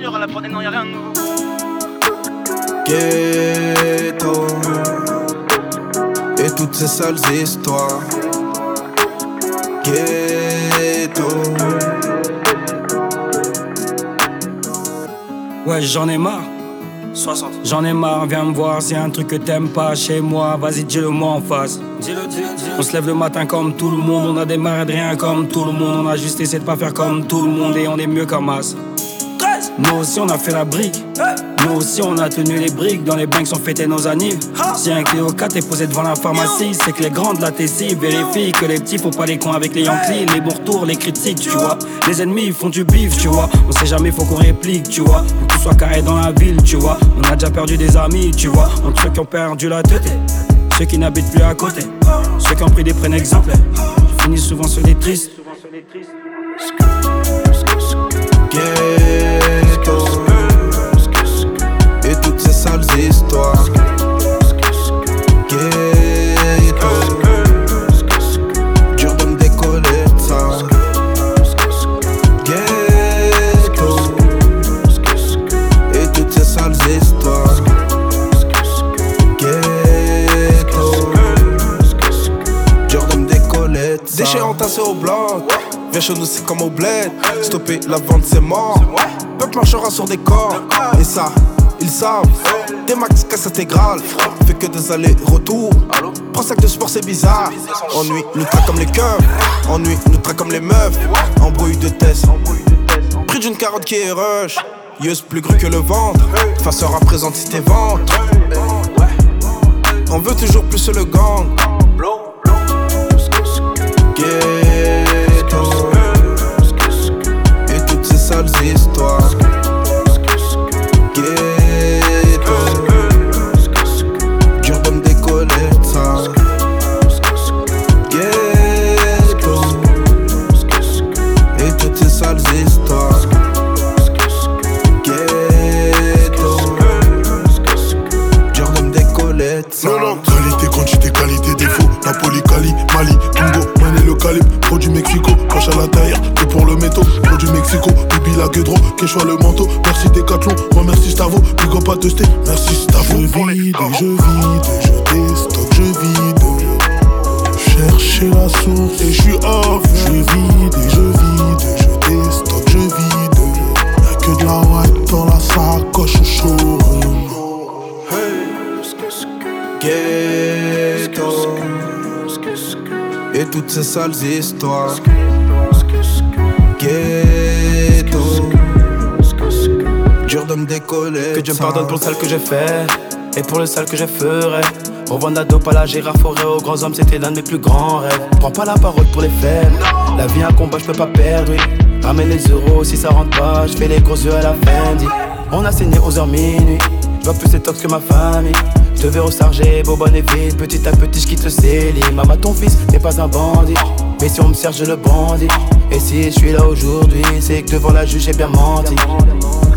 mur, à la prod, non y'a rien de nouveau. Ghetto et toutes ces sales histoires. Ghetto. Ouais, j'en ai marre. 60. J'en ai marre, viens me voir, c'est un truc que t'aimes pas chez moi. Vas-y, dis-le moi en face. Dis-le. On se lève le matin comme tout le monde, on a démarré de rien comme tout le monde. On a juste essayé de pas faire comme tout le monde et on est mieux qu'en masse. 13. Nous aussi on a fait la brique. Nous aussi on a tenu les briques. Dans les banques sont fêtés nos annives. Si un Clio 4 est posé devant la pharmacie, c'est que les grands de la Tessie vérifient que les petits font pas les cons avec les Yankees. Les bons retours, les critiques, tu vois. Les ennemis ils font du bif, tu vois. On sait jamais, faut qu'on réplique, tu vois. Faut que tout soit carré dans la ville, tu vois. On a déjà perdu des amis, tu vois. Entre ceux qui ont perdu la tête, ceux qui n'habitent plus à côté, ceux qui ont pris des prennent exemple. Je finis souvent sur les tristes. Ghetto et toutes ces sales histoires. Ghetto, dur de me décoller de ça. Ghetto et toutes ces sales histoires. Ghetto, dur de me décoller de ça. Déchets entassés au blanc. Viens chez nous c'est comme au bled. Stopper la vente c'est mort. Peuple marchera sur des corps. Et ça, ils savent. Des max casse intégrale. Fait que des allers-retours. Prends sac de sport c'est bizarre. Ennui nous traque comme les keufs. Ennui nous traque comme les meufs. Embrouille de test. Prix d'une carotte qui est rush. Yeuse plus gros que le ventre. Faceur à présenter si tes ventes. On veut toujours plus le gang. Ghetto et toutes ces sales histoires. Ghetto, dur de me décoller de ça. Ghetto et toutes ces sales histoires. Ghetto, dur de me décoller de ça. Qualité, quantité, qualité, défaut. Napoli, Cali, Mali, Congo, Mané le calibre, produit Mexico, poche à la taille, que pour le métaux, produit Mexico, Bibi la Guedro, Quechua le manteau, merci Decathlon, remercie Stavo, big up à testé, merci Stavo. Je vide, je déstocke, je vide, chercher la source et je suis off. Je vide, je déstocke, je vide, y'a que de la white dans la sacoche au showroom. Ghetto et toutes ces sales histoires. Ghetto, dur de me décoller. Que Dieu me pardonne pour le sale que j'ai fait et pour le sale que je ferai. Revendre la dope à la girafe forêt aux grands hommes, c'était l'un de mes plus grands rêves. Prends pas la parole pour les faibles. La vie un combat, je peux pas perdre, oui. Ramène les euros si ça rentre pas, je fais les gros yeux à la fin. On a saigné 11h minuit. Je vois plus ces tox que ma famille. Je te verrai au Sargé, bobonne et vite. Petit à petit, je quitte le CELI. Maman, ton fils n'est pas un bandit. Mais si on me sert, je le bandit. Et si je suis là aujourd'hui, c'est que devant la juge, j'ai bien menti.